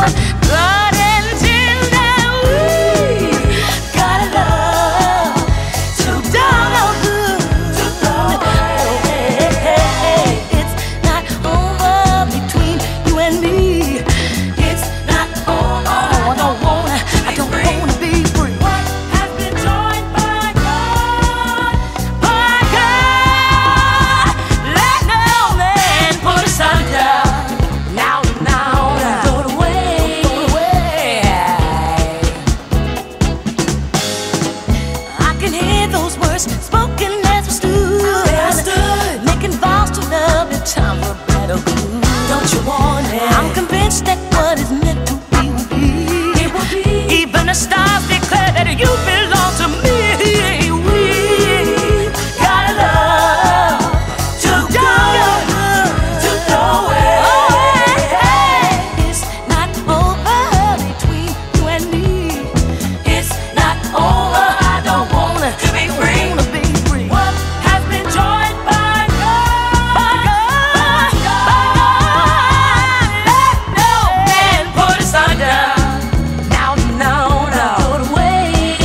God intends that we gotta love to dog good. It's not over between you and me. It's not over. I don't wanna be free. What has been joined by God, let no man put asunder. Now, throw it away. I can hear those words spoken as we stood, making vows to love in time for better good. Don't you want it? I'm convinced that what is meant to be will be. It will be. Even the stars declare that you belong to me. We gotta love to go, to throw away. It's not over between you and me. It's not over. I don't wanna be free. What has been joined by God, let no man put asunder. Now, throw it away.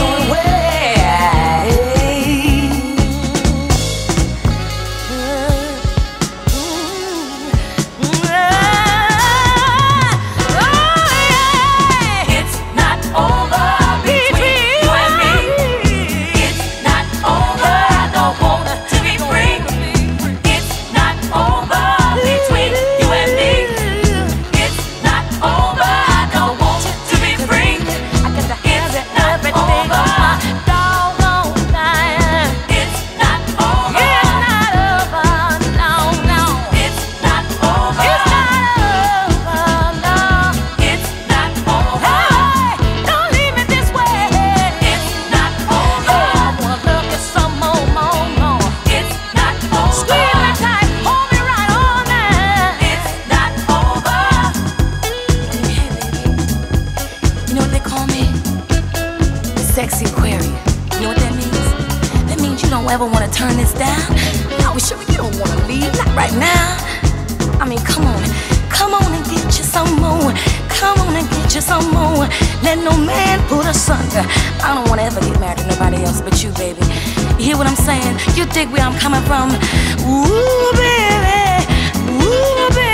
It's not over between you and me. It's not over. I don't wanna be free. It's not over between you and me. It's not over. I don't want to be free. I got to have everything on my doggone life. It's not over. It's not over. No. It's not over. It's not over. No. It's not over. Hey, don't leave me this way. It's not over. I wanna look at some more. It's not over. Squeeze me tight, hold me right on there. It's not over. You know what they call me? The sexy Aquarian. You know what that means? That means you don't ever want to turn this down. No, sure, you don't want to leave. Not right now. I mean, come on and get you some more. Come on and get you some more. Let no man put asunder. I don't want to ever get married to nobody else but you, baby. You hear what I'm saying? You dig where I'm coming from? Ooh, baby. Ooh, baby.